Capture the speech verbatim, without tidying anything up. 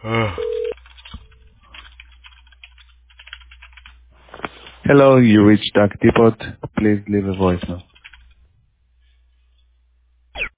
Hello, you reached Duck Depot. Please leave a voicemail.